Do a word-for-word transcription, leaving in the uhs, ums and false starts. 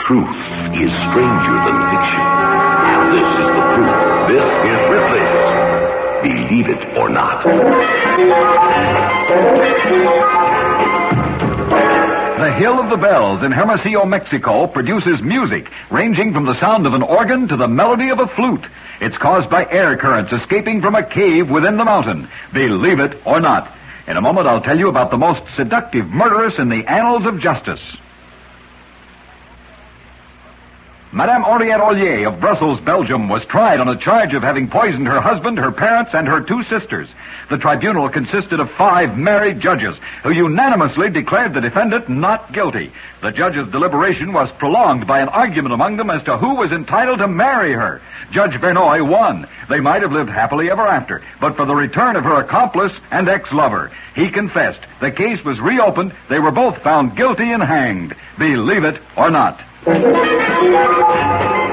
Truth is stranger than fiction. And this is the proof. This is Ripley's Believe It or Not. The Hill of the Bells in Hermosillo, Mexico produces music ranging from the sound of an organ to the melody of a flute. It's caused by air currents escaping from a cave within the mountain. Believe it or not. In a moment, I'll tell you about the most seductive murderess in the annals of justice. Madame Henriette Ollier of Brussels, Belgium, was tried on a charge of having poisoned her husband, her parents, and her two sisters. The tribunal consisted of five married judges who unanimously declared the defendant not guilty. The judges' deliberation was prolonged by an argument among them as to who was entitled to marry her. Judge Verneuil won. They might have lived happily ever after, but for the return of her accomplice and ex-lover. He confessed. The case was reopened. They were both found guilty and hanged. Believe it or not.